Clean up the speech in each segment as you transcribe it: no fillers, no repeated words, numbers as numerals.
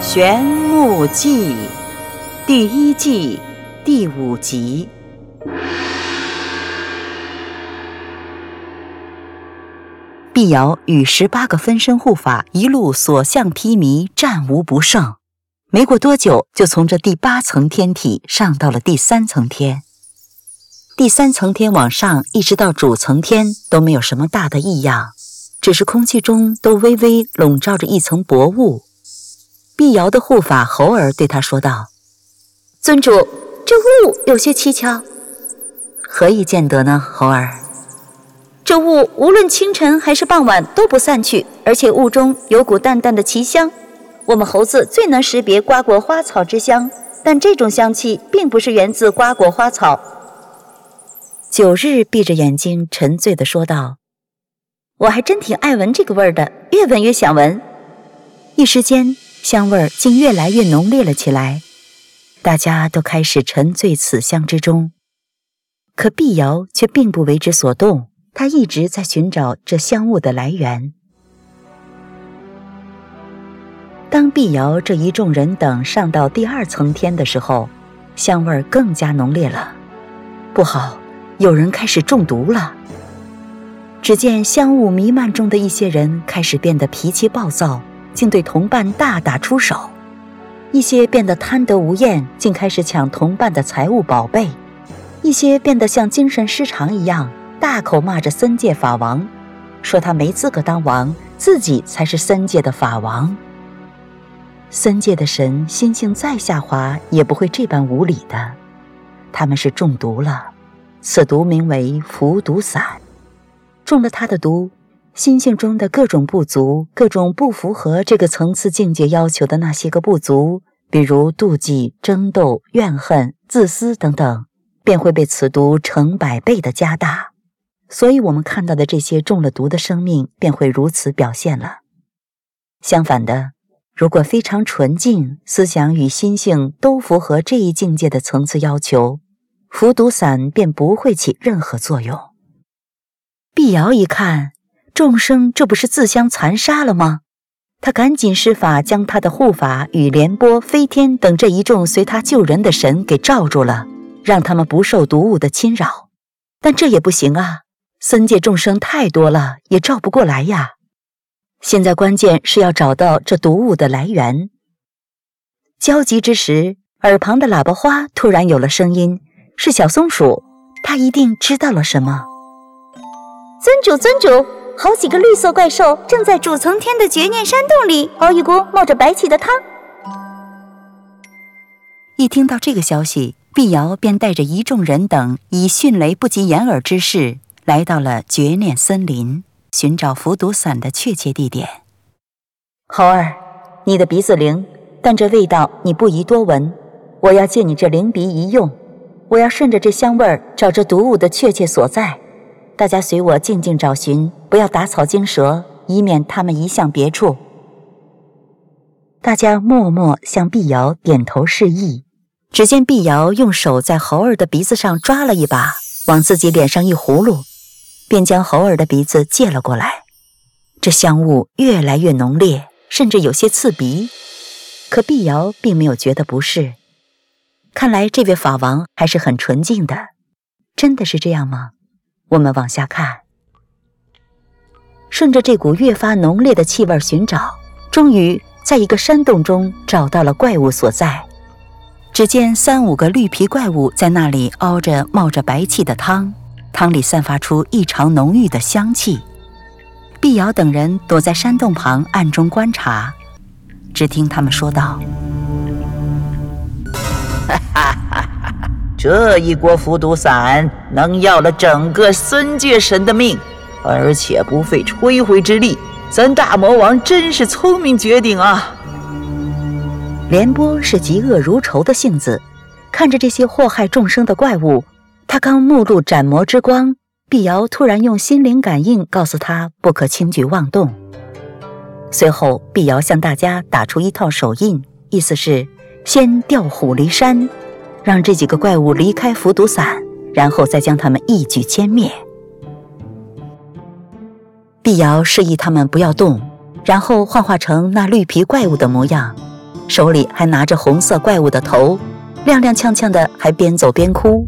玄木记第1季第5集。碧瑶与18个分身护法一路所向披靡，战无不胜。没过多久，就从这第8层天体上到了第3层天。第3层天往上一直到主层天都没有什么大的异样，只是空气中都微微笼罩着一层薄雾。碧瑶的护法猴儿对他说道： 尊主，这雾有些蹊跷。 何以见得呢，猴儿？ 这雾无论清晨还是傍晚都不散去，而且雾中有股淡淡的奇香。我们猴子最能识别瓜果花草之香，但这种香气并不是源自瓜果花草。 9日闭着眼睛沉醉地说道： 我还真挺爱闻这个味儿的，越闻越想闻。 一时间香味儿竟越来越浓烈了起来，大家都开始沉醉此香之中。可碧瑶却并不为之所动，她一直在寻找这香雾的来源。当碧瑶这一众人等上到第2层天的时候，香味儿更加浓烈了。不好，有人开始中毒了。只见香雾弥漫中的一些人开始变得脾气暴躁，竟对同伴大打出手；一些变得贪得无厌，竟开始抢同伴的财物宝贝；一些变得像精神失常一样，大口骂着森界法王，说他没资格当王，自己才是森界的法王。森界的神心性再下滑，也不会这般无礼的。他们是中毒了，此毒名为伏毒散。中了他的毒，心性中的各种不足，各种不符合这个层次境界要求的那些个不足，比如妒忌、争斗、怨恨、自私等等，便会被此毒成100倍的加大。所以我们看到的这些中了毒的生命便会如此表现了。相反的，如果非常纯净，思想与心性都符合这一境界的层次要求，伏毒散便不会起任何作用。碧瑶一看，众生这不是自相残杀了吗？他赶紧施法将他的护法与廉颇、飞天等这一众随他救人的神给罩住了，让他们不受毒物的侵扰。但这也不行啊，森界众生太多了，也罩不过来呀。现在关键是要找到这毒物的来源。焦急之时，耳旁的喇叭花突然有了声音，是小松鼠，它一定知道了什么。 尊主，好几个绿色怪兽正在主层天的绝念山洞里熬一锅冒着白气的汤。 一听到这个消息，碧瑶便带着一众人等以迅雷不及掩耳之势来到了绝念森林，寻找伏毒散的确切地点。猴儿，你的鼻子灵，但这味道你不宜多闻，我要借你这灵鼻一用，我要顺着这香味儿找这毒物的确切所在。大家随我静静找寻，不要打草惊蛇，以免他们移向别处。大家默默向碧瑶点头示意。只见碧瑶用手在猴儿的鼻子上抓了一把，往自己脸上一葫芦，便将猴儿的鼻子借了过来。这香雾越来越浓烈，甚至有些刺鼻。可碧瑶并没有觉得不适，看来这位法王还是很纯净的。真的是这样吗？我们往下看，顺着这股越发浓烈的气味寻找，终于在一个山洞中找到了怪物所在。只见3、5个绿皮怪物在那里熬着冒着白气的汤，汤里散发出异常浓郁的香气。碧瑶等人躲在山洞旁暗中观察，只听他们说道： 这一锅伏毒散能要了整个森界神的命，而且不费吹灰之力，咱大魔王真是聪明绝顶啊！ 廉颇是嫉恶如仇的性子，看着这些祸害众生的怪物，他刚目露斩魔之光，碧瑶突然用心灵感应告诉他不可轻举妄动。随后碧瑶向大家打出一套手印，意思是先调虎离山，让这几个怪物离开伏毒散，然后再将他们一举歼灭。碧瑶示意他们不要动，然后幻化成那绿皮怪物的模样， 手里还拿着红色怪物的头，踉踉跄跄的，还边走边哭。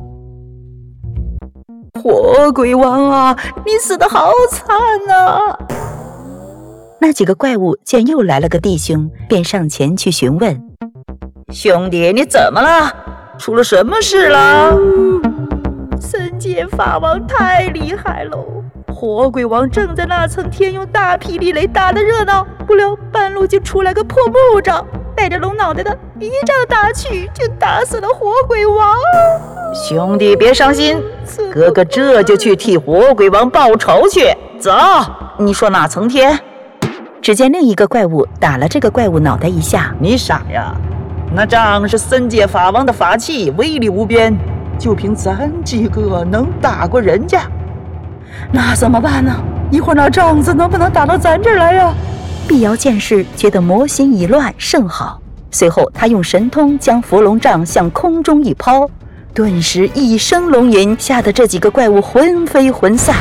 火鬼王啊，你死得好惨啊！ 那几个怪物见又来了个弟兄，便上前去询问： 兄弟，你怎么了？出了什么事了？ 森界法王太厉害喽！火鬼王正在那层天用大霹雳雷打得热闹，不料半路就出来个破木杖，带着龙脑袋的，一杖打去就打死了火鬼王。 兄弟别伤心，哥哥这就去替火鬼王报仇去。走，你说哪层天？ 只见另一个怪物打了这个怪物脑袋一下。 你傻呀，那杖是森界法王的法器，威力无边，就凭咱几个能打过人家？ 那怎么办呢？一会儿那杖子能不能打到咱这儿来呀？ 碧瑶见势，觉得魔心已乱，甚好。随后他用神通将伏龙杖向空中一抛，顿时一声龙吟，吓得这几个怪物魂飞魂散。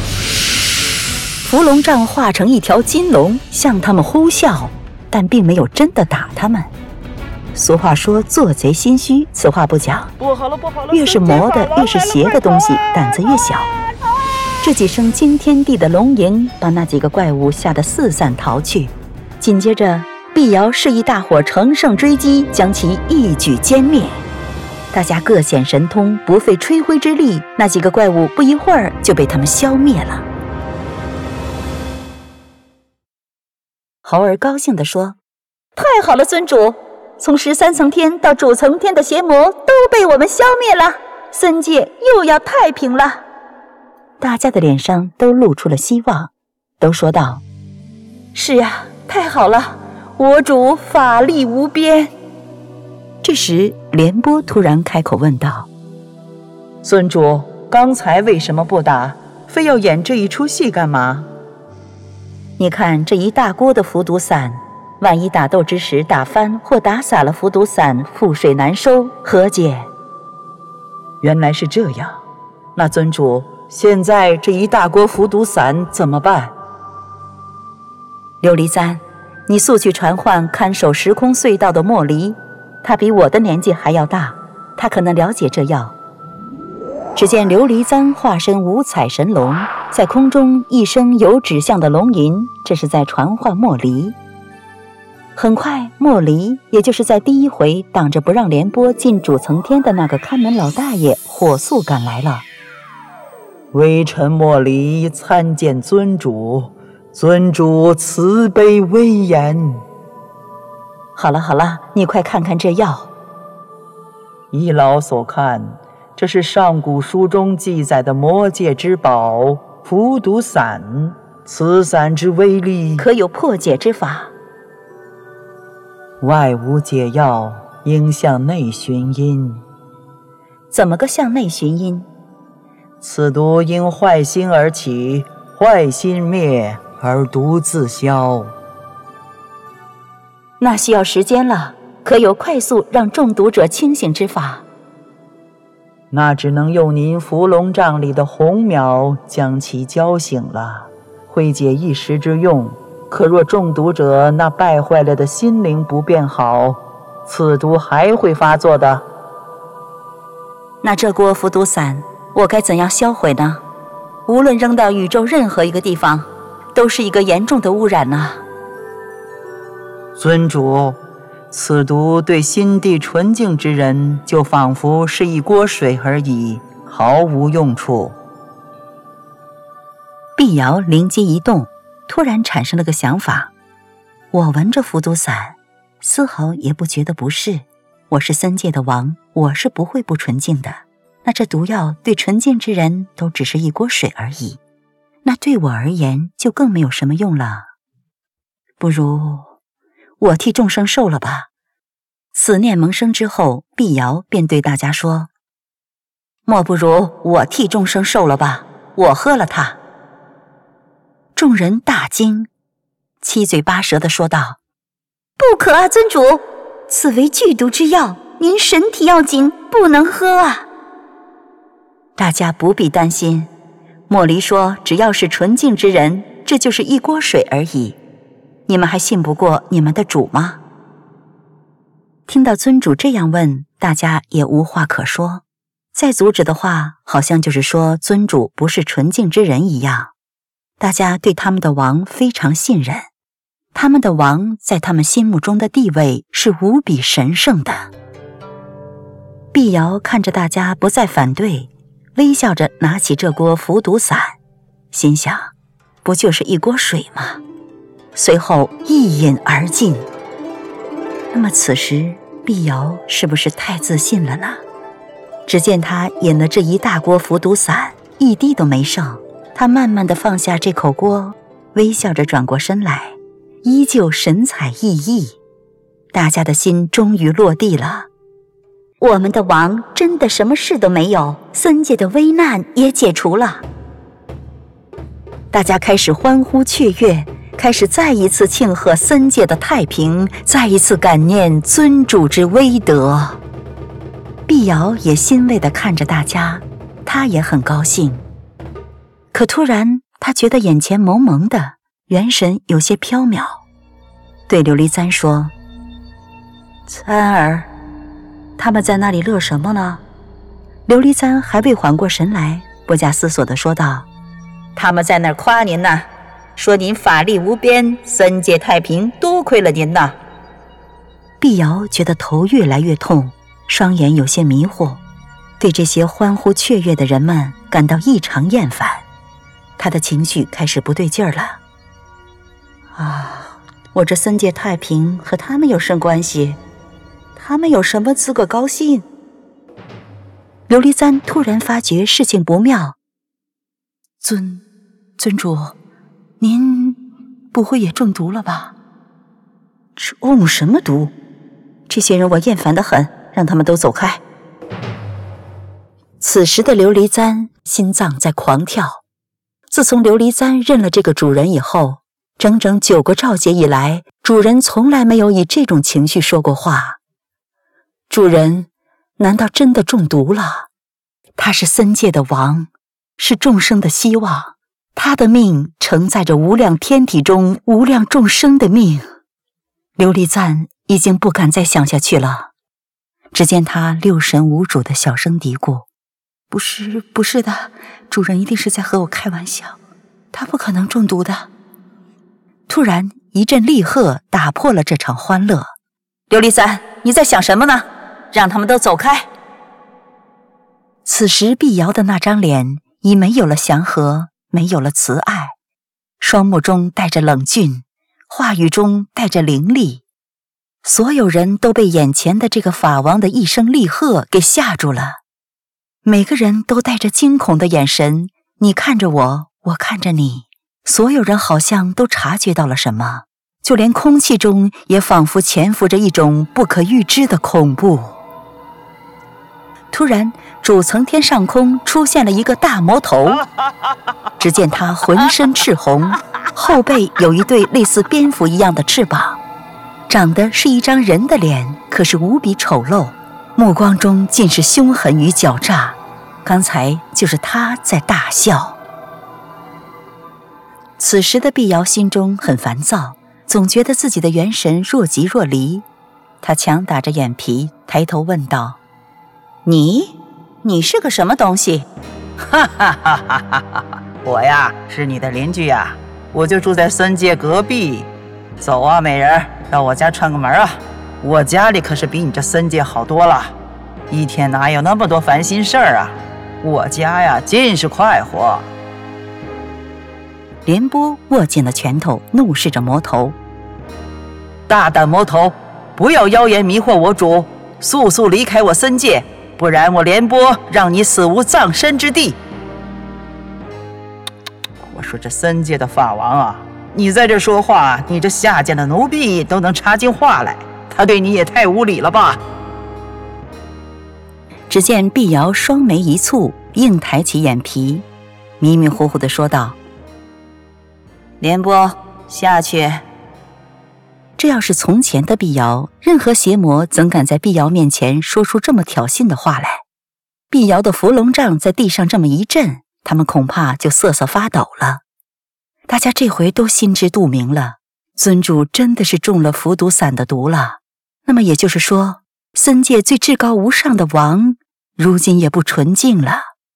伏龙杖化成一条金龙，向他们呼啸，但并没有真的打他们。俗话说做贼心虚，此话不假。 不好了， 越是魔的，越是邪的东西，胆子越小。这几声惊天地的龙吟，把那几个怪物吓得四散逃去。紧接着，碧瑶示意大伙乘胜追击，将其一举歼灭。大家各显神通，不费吹灰之力，那几个怪物不一会儿就被他们消灭了。猴儿高兴地说： 太好了，尊主，从13层天到主层天的邪魔都被我们消灭了，森界又要太平了。 大家的脸上都露出了希望，都说道： 是啊，太好了，我主法力无边。 这时廉颇突然开口问道： 尊主，刚才为什么不打？非要演这一出戏干嘛？ 你看这一大锅的伏毒散，万一打斗之时打翻或打洒了伏毒散，覆水难收，何解？ 原来是这样，那尊主，现在这一大锅伏毒散怎么办？ 琉璃簪，你速去传唤看守时空隧道的莫离，他比我的年纪还要大，他可能了解这药。只见琉璃簪化身五彩神龙，在空中一声有指向的龙吟，这是在传唤莫离。很快，莫离，也就是在第一回挡着不让廉颇进主层天的那个看门老大爷，火速赶来了。 微臣莫离参见尊主，尊主慈悲威严。 好了，你快看看这药。 依老所看，这是上古书中记载的魔界之宝伏毒散，此散之威力可有破解之法？ 外无解药，应向内寻因。 怎么个向内寻因？ 此毒因坏心而起，坏心灭而毒自消。 那需要时间了，可有快速让中毒者清醒之法？ 那只能用您伏龙杖里的红苗将其浇醒了，会解一时之用。可若中毒者那败坏了的心灵不变好，此毒还会发作的。 那这锅伏毒散我该怎样销毁呢？无论扔到宇宙任何一个地方，都是一个严重的污染啊。 尊主，此毒对心地纯净之人，就仿佛是一锅水而已，毫无用处。 碧瑶灵机一动，突然产生了个想法。我闻着伏毒散，丝毫也不觉得不适。我是森界的王，我是不会不纯净的。那这毒药对纯净之人都只是一锅水而已，那对我而言就更没有什么用了。不如我替众生受了吧。此念萌生之后，碧瑶便对大家说：莫不如我替众生受了吧，我喝了它。众人大惊，七嘴八舌地说道： 不可啊，尊主，此为剧毒之药，您身体要紧，不能喝啊。 大家不必担心，莫离说只要是纯净之人，这就是一锅水而已。你们还信不过你们的主吗？ 听到尊主这样问，大家也无话可说。再阻止的话，好像就是说尊主不是纯净之人一样。大家对他们的王非常信任，他们的王在他们心目中的地位是无比神圣的。碧瑶看着大家不再反对，微笑着拿起这锅伏毒散，心想，不就是一锅水吗？随后一饮而尽。那么此时碧瑶是不是太自信了呢？只见他饮了这一大锅伏毒散，一滴都没剩。他慢慢地放下这口锅，微笑着转过身来，依旧神采奕奕。大家的心终于落地了。 我们的王真的什么事都没有，森界的危难也解除了。 大家开始欢呼雀跃，开始再一次庆贺森界的太平，再一次感念尊主之威德。碧瑶也欣慰地看着大家，她也很高兴。可突然她觉得眼前蒙蒙的，元神有些飘渺，对琉璃簪说：簪儿，他们在那里乐什么呢？琉璃簪还未缓过神来，不假思索地说道： 他们在那儿夸您呢，说您法力无边，森界太平，多亏了您呐。 碧瑶觉得头越来越痛，双眼有些迷惑，对这些欢呼雀跃的人们感到异常厌烦。他的情绪开始不对劲儿了。我这森界太平和他们有甚关系？他们有什么资格高兴？琉璃簪突然发觉事情不妙。尊主，您不会也中毒了吧？中什么毒？这些人我厌烦得很，让他们都走开。此时的琉璃簪心脏在狂跳。自从琉璃簪认了这个主人以后，整整9个召节以来，主人从来没有以这种情绪说过话。主人难道真的中毒了？他是森界的王，是众生的希望，他的命承载着无量天体中无量众生的命。琉璃簪已经不敢再想下去了。只见他六神无主的小声嘀咕：不是的，主人一定是在和我开玩笑，他不可能中毒的。突然一阵厉喝打破了这场欢乐。 琉璃簪，你在想什么呢？让他们都走开。 此时碧瑶的那张脸已没有了祥和，没有了慈爱，双目中带着冷峻，话语中带着凌厉。所有人都被眼前的这个法王的一声厉喝给吓住了，每个人都带着惊恐的眼神，你看着我，我看着你，所有人好像都察觉到了什么，就连空气中也仿佛潜伏着一种不可预知的恐怖。突然，主层天上空出现了一个大魔头，只见他浑身赤红，后背有一对类似蝙蝠一样的翅膀，长得是一张人的脸，可是无比丑陋，目光中尽是凶狠与狡诈。刚才就是他在大笑。此时的碧瑶心中很烦躁，总觉得自己的元神若即若离。他强打着眼皮，抬头问道： 你是个什么东西？ 哈哈哈哈哈哈！我呀，是你的邻居呀，我就住在森界隔壁。走啊，美人，到我家串个门啊！我家里可是比你这森界好多了，一天哪有那么多烦心事儿啊？我家呀，尽是快活。 廉波握紧了拳头，怒视着魔头： 大胆魔头，不要妖言迷惑我主，速速离开我森界，不然我廉波让你死无葬身之地。我说这森界的法王啊，你在这说话，你这下贱的奴婢都能插进话来，他对你也太无礼了吧。 只见碧瑶双眉一蹙，硬抬起眼皮，迷迷糊糊地说道： 廉波，下去。 这要是从前的碧瑶，任何邪魔怎敢在碧瑶面前说出这么挑衅的话来？碧瑶的伏龙杖在地上这么一震，他们恐怕就瑟瑟发抖了。大家这回都心知肚明了，尊主真的是中了伏毒散的毒了。那么也就是说， 森界最至高无上的王，如今也不纯净了。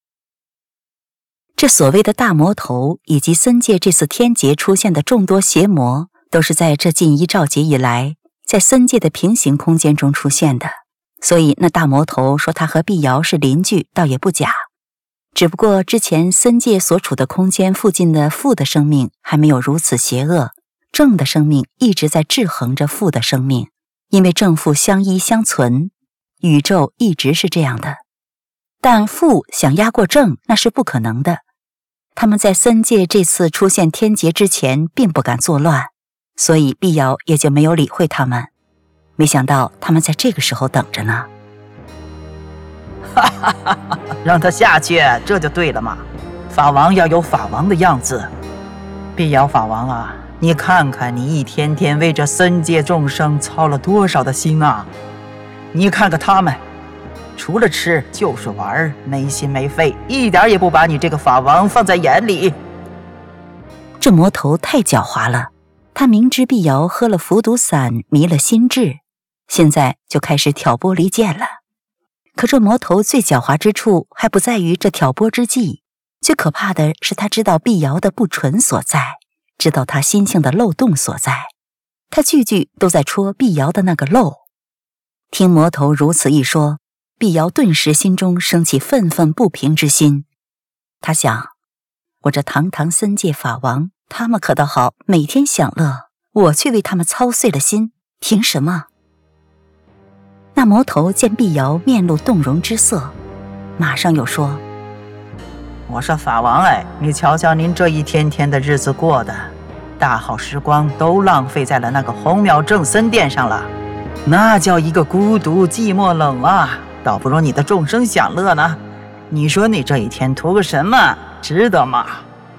这所谓的大魔头以及森界这次天劫出现的众多邪魔，都是在这近一兆劫以来，在森界的平行空间中出现的。所以那大魔头说他和碧瑶是邻居，倒也不假。只不过之前森界所处的空间附近的负的生命还没有如此邪恶，正的生命一直在制衡着负的生命，因为正负相依相存，宇宙一直是这样的。但负想压过正，那是不可能的。他们在森界这次出现天劫之前并不敢作乱，所以碧瑶也就没有理会他们。没想到他们在这个时候等着呢。 哈哈哈哈，让他下去，这就对了嘛。法王要有法王的样子。碧瑶法王啊，你看看你一天天为这森界众生操了多少的心啊！你看看他们，除了吃就是玩，没心没肺，一点也不把你这个法王放在眼里。 这魔头太狡猾了，他明知碧瑶喝了伏毒散迷了心智，现在就开始挑拨离间了。可这魔头最狡猾之处还不在于这挑拨之计，最可怕的是他知道碧瑶的不纯所在，知道他心性的漏洞所在，他句句都在戳碧瑶的那个漏。听魔头如此一说，碧瑶顿时心中升起愤愤不平之心。他想，我这堂堂森界法王，他们可倒好，每天享乐，我却为他们操碎了心，凭什么？那魔头见碧瑶面露动容之色，马上又说： 我说法王哎，你瞧瞧您这一天天的日子过的，大好时光都浪费在了那个红苗正森殿上了，那叫一个孤独寂寞冷啊，倒不如你的众生享乐呢。你说你这一天图个什么，值得吗？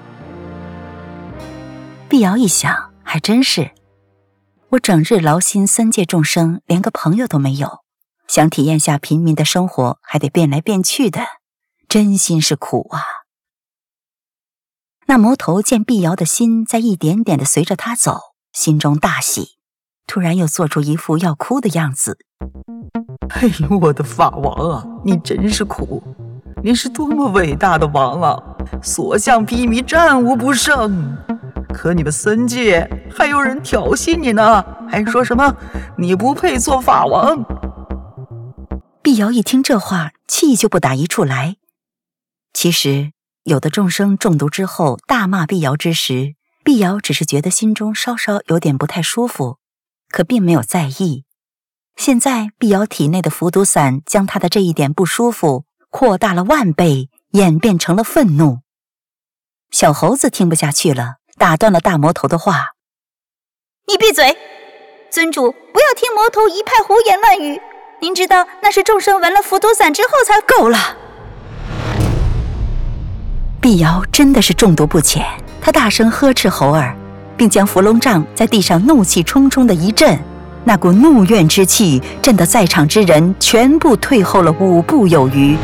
碧瑶一想，还真是，我整日劳心森界众生，连个朋友都没有，想体验下平民的生活，还得变来变去的，真心是苦啊。那魔头见碧瑶的心在一点点地随着他走，心中大喜，突然又做出一副要哭的样子。 哎呦，我的法王啊，你真是苦，你是多么伟大的王啊，所向披靡，战无不胜。可你们森界还有人挑衅你呢，还说什么你不配做法王。 碧瑶一听这话，气就不打一处来。其实有的众生中毒之后大骂碧瑶之时，碧瑶只是觉得心中稍稍有点不太舒服，可并没有在意。现在碧瑶体内的伏毒散将她的这一点不舒服扩大了万倍，演变成了愤怒。小猴子听不下去了，打断了大魔头的话： 你闭嘴，尊主不要听魔头一派胡言乱语，您知道那是众生闻了伏毒散之后才…… 够了！碧瑶真的是中毒不浅，她大声呵斥猴儿，并将伏龙杖在地上怒气冲冲的一震，那股怒怨之气震得在场之人全部退后了5步有余。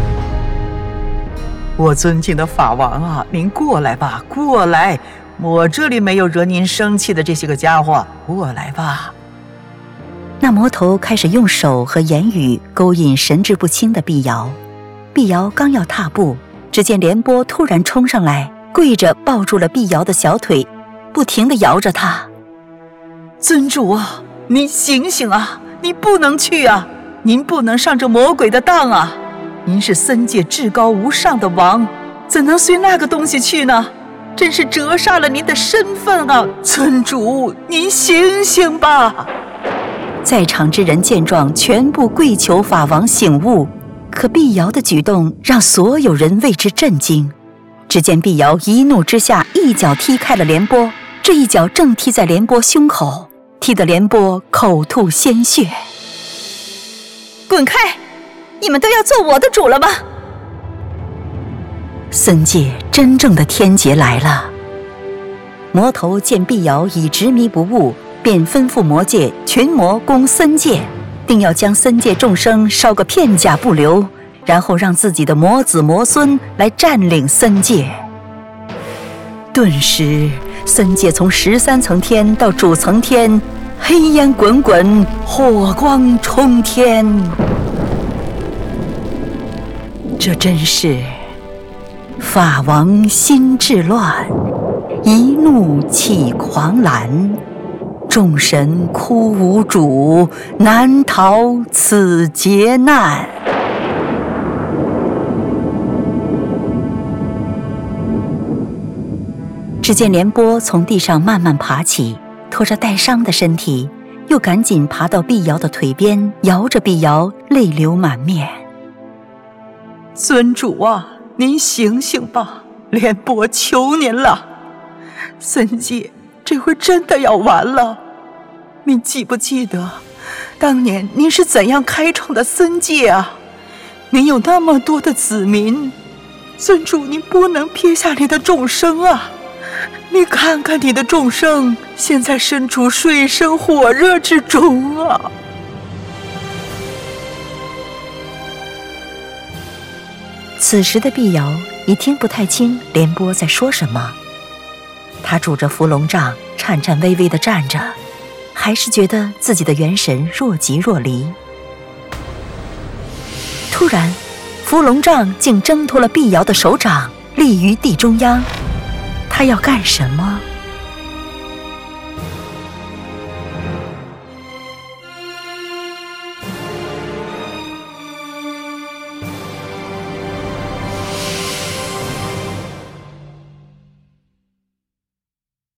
我尊敬的法王啊，您过来吧，过来，我这里没有惹您生气的这些个家伙，过来吧。 那魔头开始用手和言语勾引神志不清的碧瑶。碧瑶刚要踏步，只见廉颇突然冲上来，跪着抱住了碧瑶的小腿，不停地摇着她。 尊主啊，您醒醒啊，你不能去啊，您不能上这魔鬼的当啊，您是森界至高无上的王，怎能随那个东西去呢？真是折煞了您的身份啊！尊主，您醒醒吧！ 在场之人见状，全部跪求法王醒悟。可碧瑶的举动让所有人为之震惊。只见碧瑶一怒之下，一脚踢开了廉颇，这一脚正踢在廉颇胸口，踢得廉颇口吐鲜血。 滚开！你们都要做我的主了吗？ 森界真正的天劫来了。魔头见碧瑶已执迷不悟，便吩咐魔界群魔攻森界，定要将森界众生烧个片甲不留，然后让自己的魔子魔孙来占领森界。顿时森界从13层天到主层天黑烟滚滚，火光冲天。这真是法王心智乱，一怒起狂澜。众神哭无主，难逃此劫难。只见廉颇从地上慢慢爬起，拖着带伤的身体，又赶紧爬到碧瑶的腿边，摇着碧瑶，泪流满面。 尊主啊，您醒醒吧，廉颇求您了，森界这回真的要完了。您记不记得当年您是怎样开创的森界啊？您有那么多的子民，尊主您不能撇下你的众生啊！你看看你的众生，现在身处水深火热之中啊！ 此时的碧瑶已听不太清廉颇在说什么，他拄着伏龙杖，颤颤巍巍地站着，还是觉得自己的元神若即若离。突然，伏龙杖竟挣脱了碧瑶的手掌，立于地中央。他要干什么？